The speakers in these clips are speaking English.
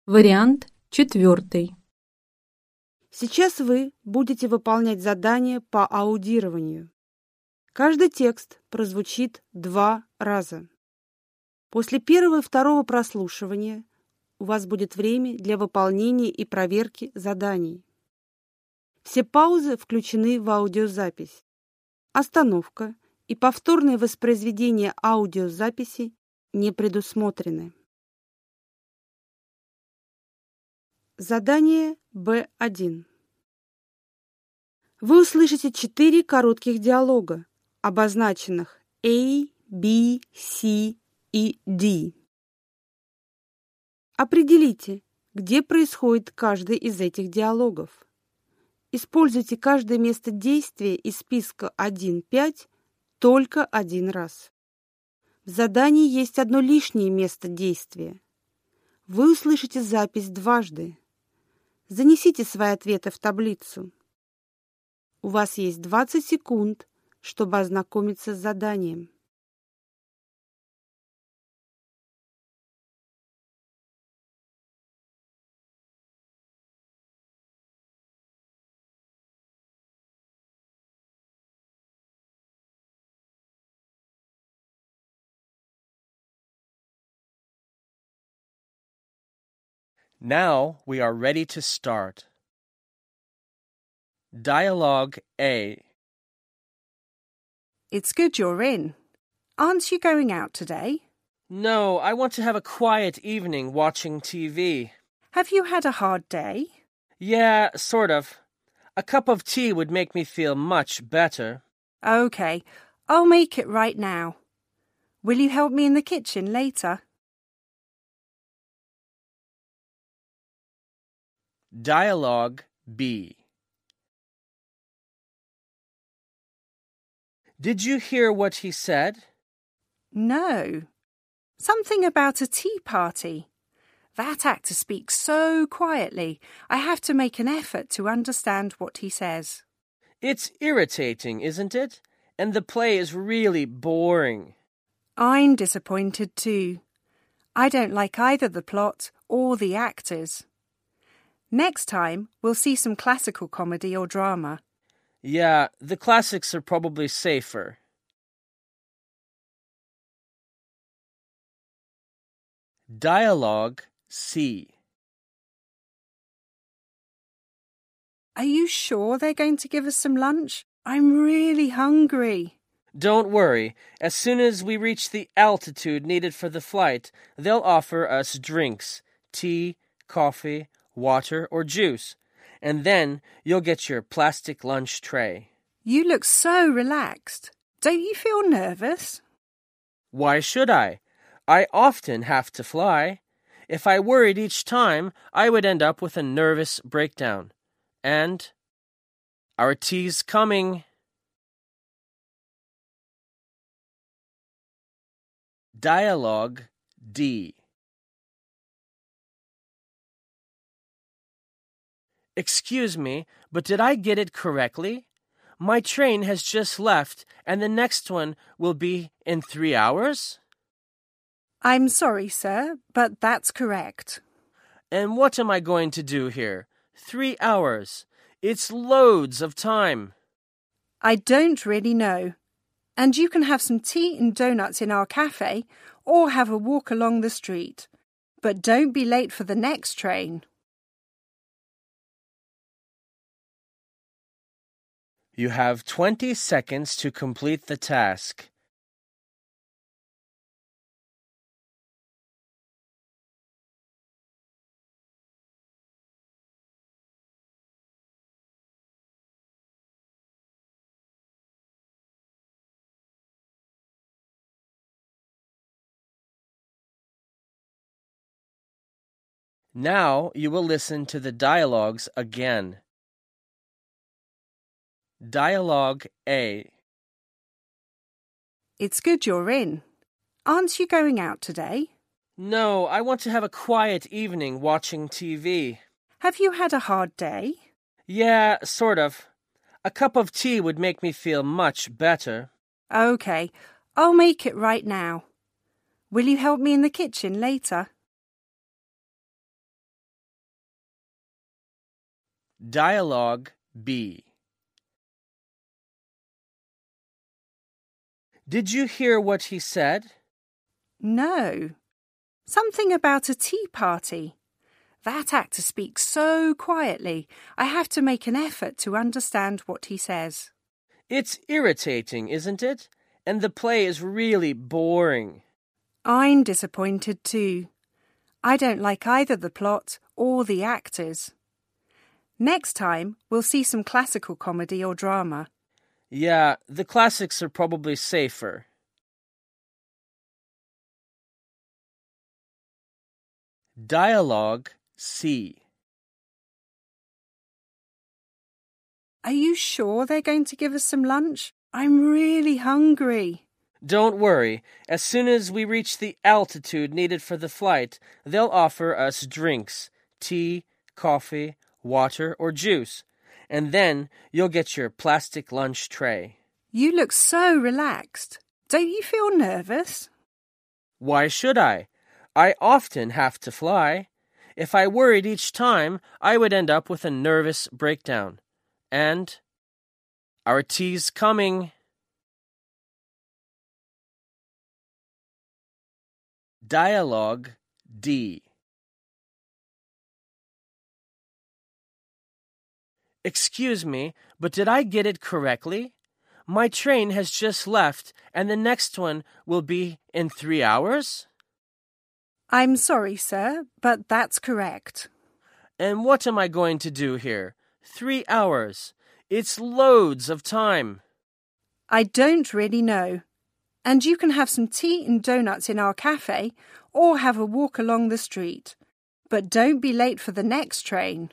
Вариант 4. Сейчас вы будете выполнять задание по аудированию. Каждый текст прозвучит 2 раза. После первого и второго прослушивания у вас будет время для выполнения и проверки заданий. Все паузы включены в аудиозапись. Остановка и повторное воспроизведение аудиозаписи не предусмотрены. Задание Б1. Вы услышите 4 коротких диалога, обозначенных A, B, C и D. Определите, где происходит каждый из этих диалогов. Используйте каждое место действия из списка 1-5 только один раз. В задании есть одно лишнее место действия. Вы услышите запись дважды. Занесите свои ответы в таблицу. У вас есть 20 секунд, чтобы ознакомиться с заданием. Now we are ready to start. Dialogue A. It's good you're in. Aren't you going out today? No, I want to have a quiet evening watching TV. Have you had a hard day? Yeah, sort of. A cup of tea would make me feel much better. Okay, I'll make it right now. Will you help me in the kitchen later? Dialogue B. Did you hear what he said? No. Something about a tea party. That actor speaks so quietly. I have to make an effort to understand what he says. It's irritating, isn't it? And the play is really boring. I'm disappointed too. I don't like either the plot or the actors. Next time, we'll see some classical comedy or drama. Yeah, the classics are probably safer. Dialogue C. Are you sure they're going to give us some lunch? I'm really hungry. Don't worry. As soon as we reach the altitude needed for the flight, they'll offer us drinks, tea, coffee, water, or juice. And then you'll get your plastic lunch tray. You look so relaxed. Don't you feel nervous? Why should I? I often have to fly. If I worried each time, I would end up with a nervous breakdown. And our tea's coming. Dialogue D. Excuse me, but did I get it correctly? My train has just left, and the next one will be in 3 hours? I'm sorry, sir, but that's correct. And what am I going to do here? 3 hours. It's loads of time. I don't really know. And you can have some tea and donuts in our cafe or have a walk along the street. But don't be late for the next train. You have 20 seconds to complete the task. Now you will listen to the dialogues again. Dialogue A. It's good you're in. Aren't you going out today? No, I want to have a quiet evening watching TV. Have you had a hard day? Yeah, sort of. A cup of tea would make me feel much better. Okay, I'll make it right now. Will you help me in the kitchen later? Dialogue B. Did you hear what he said? No. Something about a tea party. That actor speaks so quietly, I have to make an effort to understand what he says. It's irritating, isn't it? And the play is really boring. I'm disappointed too. I don't like either the plot or the actors. Next time, we'll see some classical comedy or drama. Yeah, the classics are probably safer. Dialogue C. Are you sure they're going to give us some lunch? I'm really hungry. Don't worry. As soon as we reach the altitude needed for the flight, they'll offer us drinks, tea, coffee, water, or juice. And then you'll get your plastic lunch tray. You look so relaxed. Don't you feel nervous? Why should I? I often have to fly. If I worried each time, I would end up with a nervous breakdown. And our tea's coming. Dialogue D. Excuse me, but did I get it correctly? My train has just left, and the next one will be in 3 hours? I'm sorry, sir, but that's correct. And what am I going to do here? 3 hours. It's loads of time. I don't really know. And you can have some tea and donuts in our cafe or have a walk along the street. But don't be late for the next train.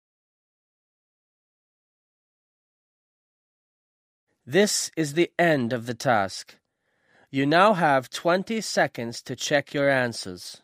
This is the end of the task. You now have 20 seconds to check your answers.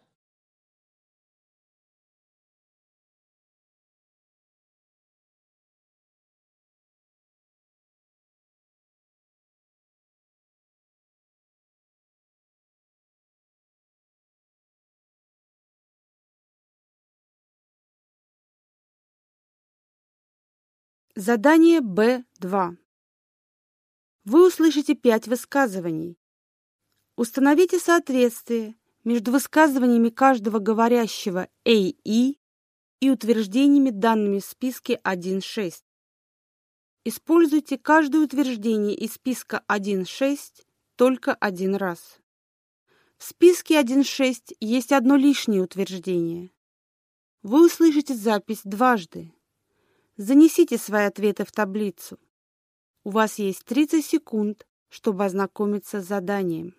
Задание Б2. Вы услышите 5 высказываний. Установите соответствие между высказываниями каждого говорящего A-E и утверждениями, данными в списке 1.6. Используйте каждое утверждение из списка 1.6 только один раз. В списке 1.6 есть одно лишнее утверждение. Вы услышите запись дважды. Занесите свои ответы в таблицу. У вас есть 30 секунд, чтобы ознакомиться с заданием.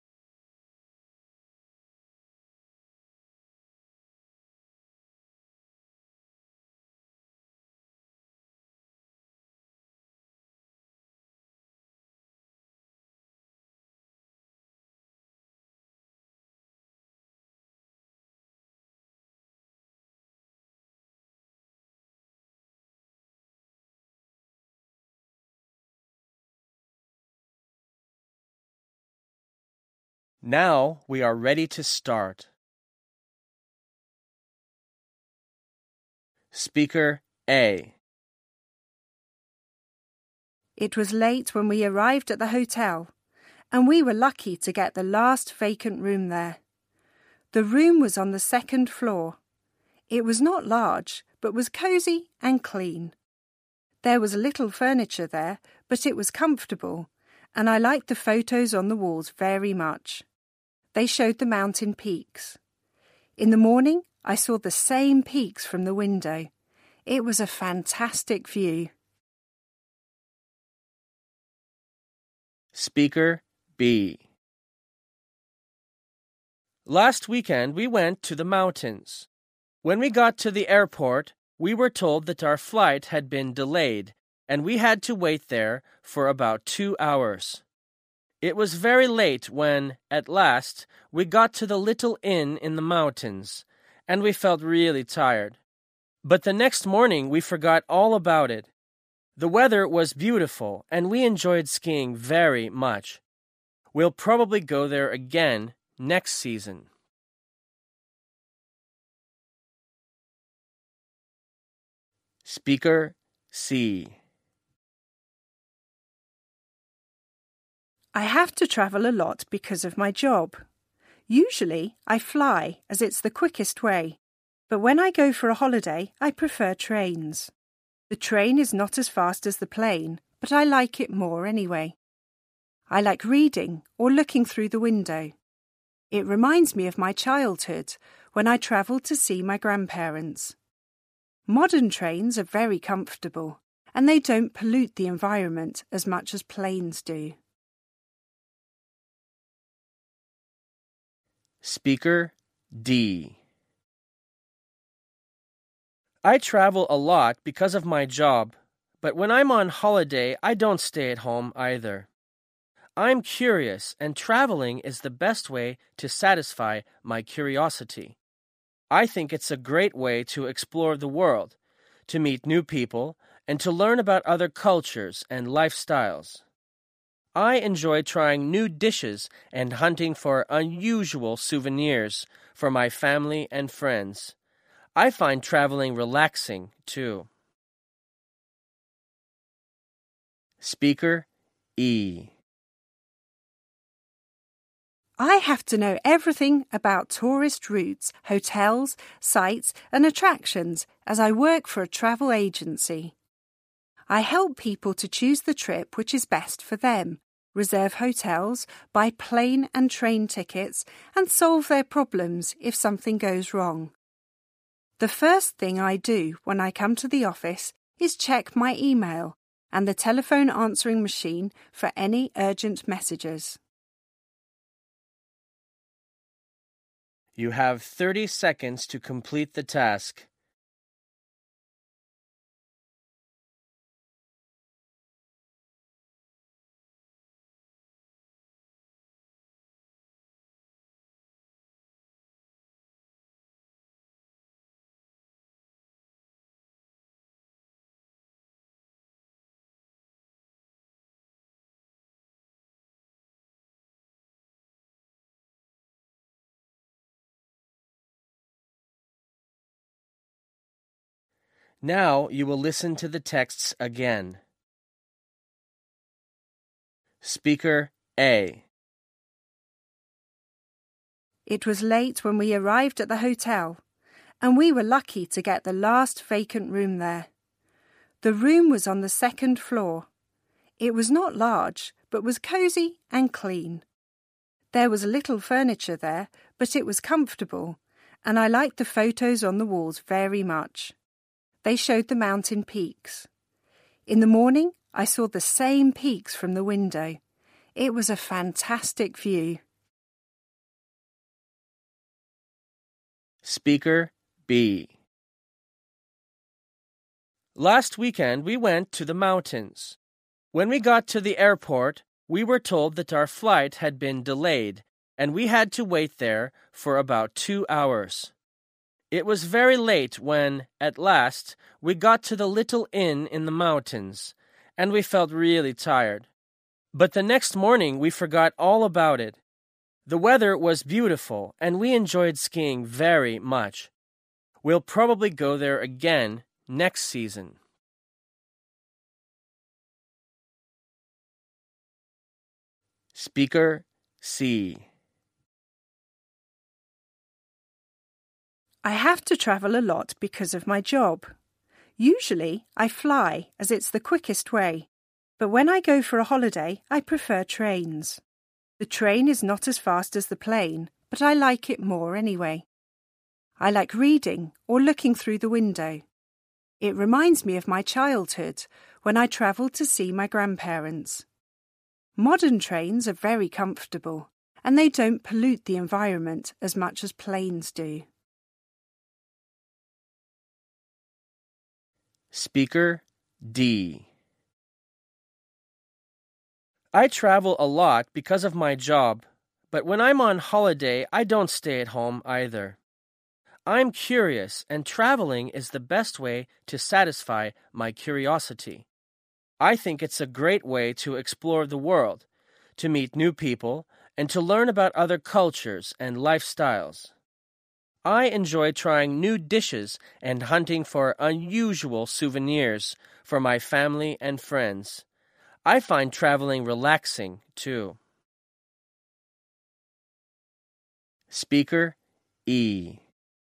Now we are ready to start. Speaker A. It was late when we arrived at the hotel, and we were lucky to get the last vacant room there. The room was on the 2nd floor. It was not large, but was cosy and clean. There was little furniture there, but it was comfortable, and I liked the photos on the walls very much. They showed the mountain peaks. In the morning, I saw the same peaks from the window. It was a fantastic view. Speaker B. Last weekend, we went to the mountains. When we got to the airport, we were told that our flight had been delayed, and we had to wait there for about 2 hours. It was very late when, at last, we got to the little inn in the mountains, and we felt really tired. But the next morning we forgot all about it. The weather was beautiful, and we enjoyed skiing very much. We'll probably go there again next season. Speaker C. I have to travel a lot because of my job. Usually, I fly as it's the quickest way, but when I go for a holiday, I prefer trains. The train is not as fast as the plane, but I like it more anyway. I like reading or looking through the window. It reminds me of my childhood when I travelled to see my grandparents. Modern trains are very comfortable and they don't pollute the environment as much as planes do. Speaker D. I travel a lot because of my job, but when I'm on holiday, I don't stay at home either. I'm curious, and traveling is the best way to satisfy my curiosity. I think it's a great way to explore the world, to meet new people, and to learn about other cultures and lifestyles. I enjoy trying new dishes and hunting for unusual souvenirs for my family and friends. I find traveling relaxing, too. Speaker E. I have to know everything about tourist routes, hotels, sites, and attractions as I work for a travel agency. I help people to choose the trip which is best for them, reserve hotels, buy plane and train tickets, and solve their problems if something goes wrong. The first thing I do when I come to the office is check my email and the telephone answering machine for any urgent messages. You have 30 seconds to complete the task. Now you will listen to the texts again. Speaker A. It was late when we arrived at the hotel, and we were lucky to get the last vacant room there. The room was on the second floor. It was not large, but was cosy and clean. There was little furniture there, but it was comfortable, and I liked the photos on the walls very much. They showed the mountain peaks. In the morning, I saw the same peaks from the window. It was a fantastic view. Speaker B. Last weekend, we went to the mountains. When we got to the airport, we were told that our flight had been delayed, and we had to wait there for about 2 hours. It was very late when, at last, we got to the little inn in the mountains, and we felt really tired. But the next morning we forgot all about it. The weather was beautiful, and we enjoyed skiing very much. We'll probably go there again next season. Speaker C. I have to travel a lot because of my job. Usually, I fly as it's the quickest way, but when I go for a holiday, I prefer trains. The train is not as fast as the plane, but I like it more anyway. I like reading or looking through the window. It reminds me of my childhood when I travelled to see my grandparents. Modern trains are very comfortable, and they don't pollute the environment as much as planes do. Speaker D. I travel a lot because of my job, but when I'm on holiday, I don't stay at home either. I'm curious, and traveling is the best way to satisfy my curiosity. I think it's a great way to explore the world, to meet new people, and to learn about other cultures and lifestyles. I enjoy trying new dishes and hunting for unusual souvenirs for my family and friends. I find traveling relaxing, too. Speaker E.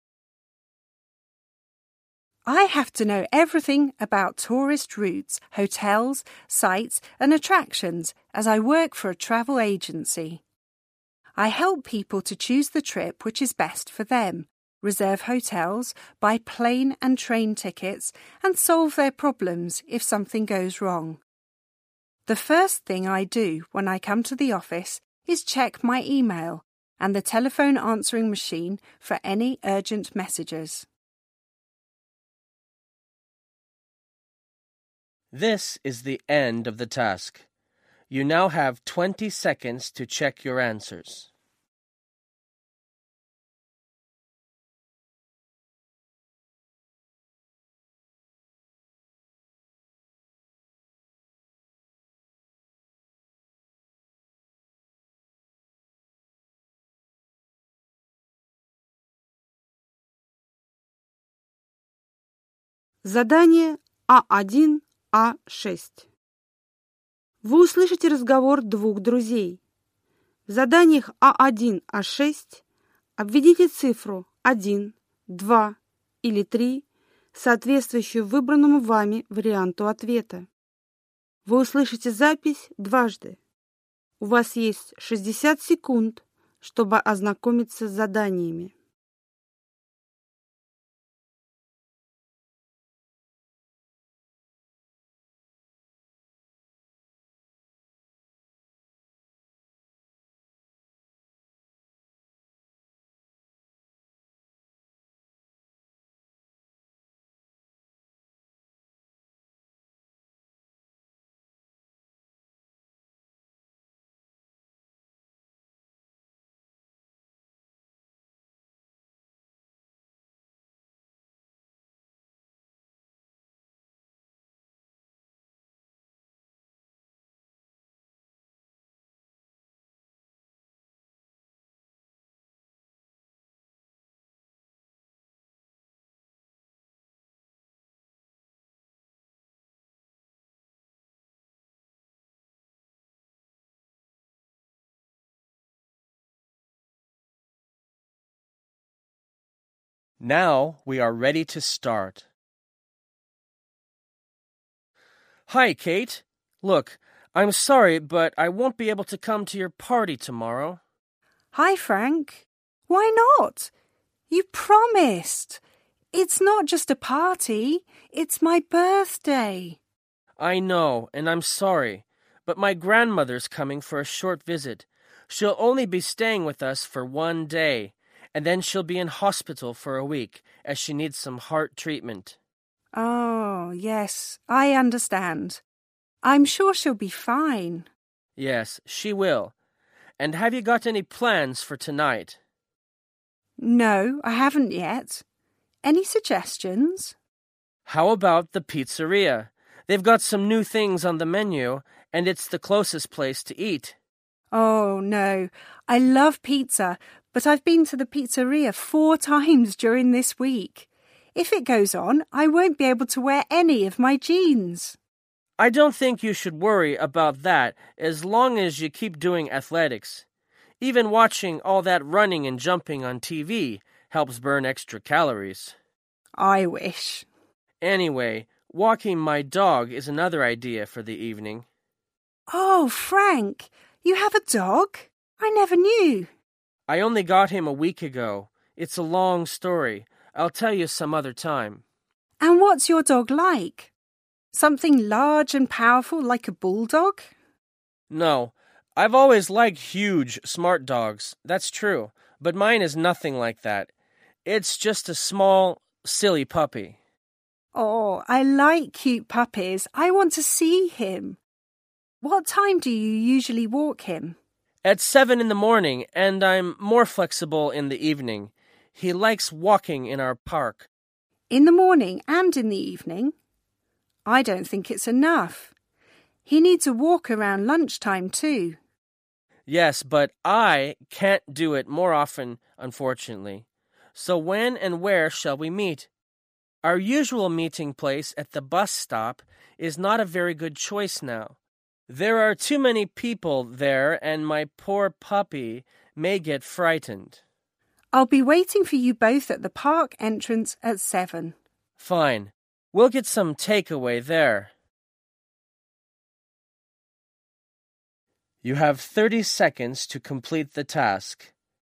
I have to know everything about tourist routes, hotels, sites, and attractions as I work for a travel agency. I help people to choose the trip which is best for them, reserve hotels, buy plane and train tickets, and solve their problems if something goes wrong. The first thing I do when I come to the office is check my email and the telephone answering machine for any urgent messages. This is the end of the task. You now have 20 seconds to check your answers. Задание А1, А6. Вы услышите разговор двух друзей. В заданиях А1, А6 обведите цифру 1, 2 или 3, соответствующую выбранному вами варианту ответа. Вы услышите запись дважды. У вас есть 60 секунд, чтобы ознакомиться с заданиями. Now we are ready to start. Hi, Kate. Look, I'm sorry, but I won't be able to come to your party tomorrow. Hi, Frank. Why not? You promised. It's not just a party, it's my birthday. I know, and I'm sorry, but my grandmother's coming for a short visit. She'll only be staying with us for 1 day, and then she'll be in hospital for a week as she needs some heart treatment. Oh, yes, I understand. I'm sure she'll be fine. Yes, she will. And have you got any plans for tonight? No, I haven't yet. Any suggestions? How about the pizzeria? They've got some new things on the menu, and it's the closest place to eat. Oh, no. I love pizza, but I've been to the pizzeria 4 times during this week. If it goes on, I won't be able to wear any of my jeans. I don't think you should worry about that as long as you keep doing athletics. Even watching all that running and jumping on TV helps burn extra calories. I wish. Anyway, walking my dog is another idea for the evening. Oh, Frank, you have a dog? I never knew. I only got him a week ago. It's a long story. I'll tell you some other time. And what's your dog like? Something large and powerful like a bulldog? No, I've always liked huge, smart dogs. That's true. But mine is nothing like that. It's just a small, silly puppy. Oh, I like cute puppies. I want to see him. What time do you usually walk him? At 7 in the morning, and I'm more flexible in the evening. He likes walking in our park. In the morning and in the evening? I don't think it's enough. He needs a walk around lunchtime too. Yes, but I can't do it more often, unfortunately. So when and where shall we meet? Our usual meeting place at the bus stop is not a very good choice now. There are too many people there, and my poor puppy may get frightened. I'll be waiting for you both at the park entrance at 7. Fine. We'll get some takeaway there. You have 30 seconds to complete the task.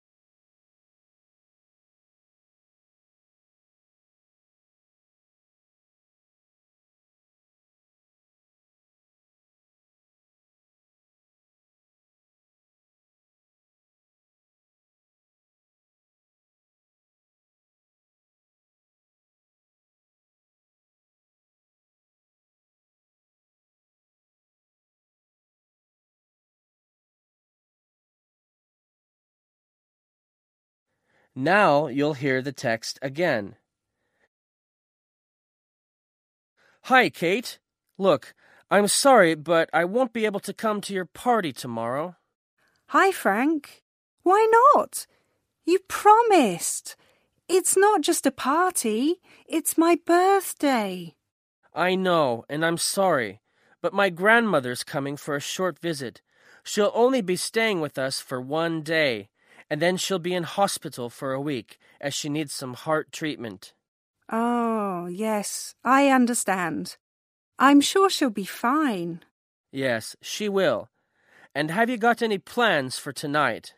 Now you'll hear the text again. Hi, Kate. Look, I'm sorry, but I won't be able to come to your party tomorrow. Hi, Frank. Why not? You promised. It's not just a party. It's my birthday. I know, and I'm sorry, but my grandmother's coming for a short visit. She'll only be staying with us for 1 day, and then she'll be in hospital for a week, as she needs some heart treatment. Oh, yes, I understand. I'm sure she'll be fine. Yes, she will. And have you got any plans for tonight?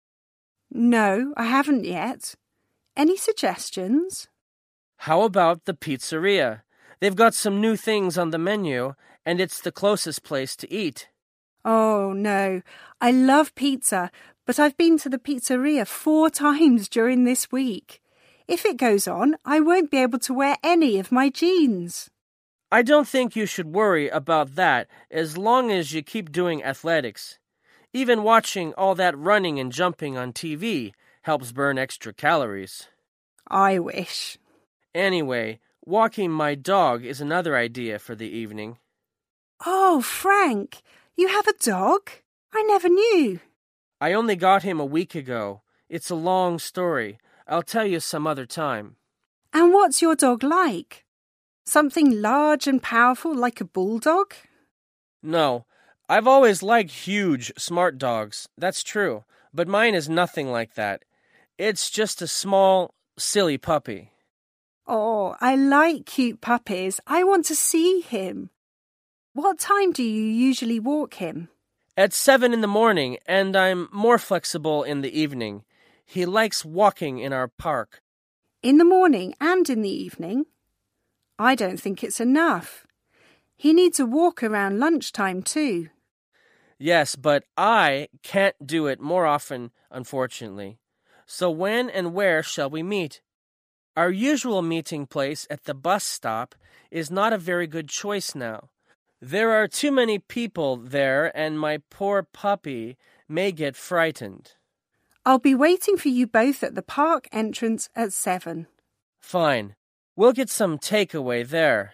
No, I haven't yet. Any suggestions? How about the pizzeria? They've got some new things on the menu, and it's the closest place to eat. Oh, no. I love pizza, but I've been to the pizzeria 4 times during this week. If it goes on, I won't be able to wear any of my jeans. I don't think you should worry about that as long as you keep doing athletics. Even watching all that running and jumping on TV helps burn extra calories. I wish. Anyway, walking my dog is another idea for the evening. Oh, Frank, you have a dog? I never knew. I only got him a week ago. It's a long story. I'll tell you some other time. And what's your dog like? Something large and powerful like a bulldog? No, I've always liked huge, smart dogs. That's true. But mine is nothing like that. It's just a small, silly puppy. Oh, I like cute puppies. I want to see him. What time do you usually walk him? At 7 in the morning, and I'm more flexible in the evening. He likes walking in our park. In the morning and in the evening? I don't think it's enough. He needs a walk around lunchtime too. Yes, but I can't do it more often, unfortunately. So when and where shall we meet? Our usual meeting place at the bus stop is not a very good choice now. There are too many people there, and my poor puppy may get frightened. I'll be waiting for you both at the park entrance at 7. Fine. We'll get some takeaway there.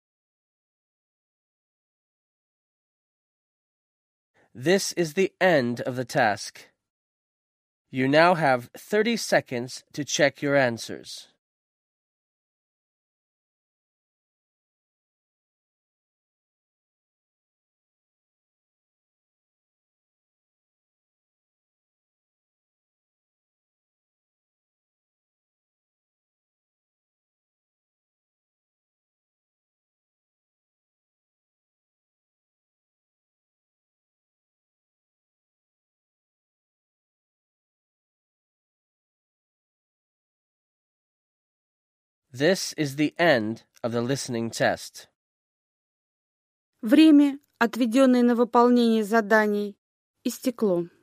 This is the end of the task. You now have 30 seconds to check your answers. This is the end of the listening test. Время, отведенное на выполнение заданий, истекло.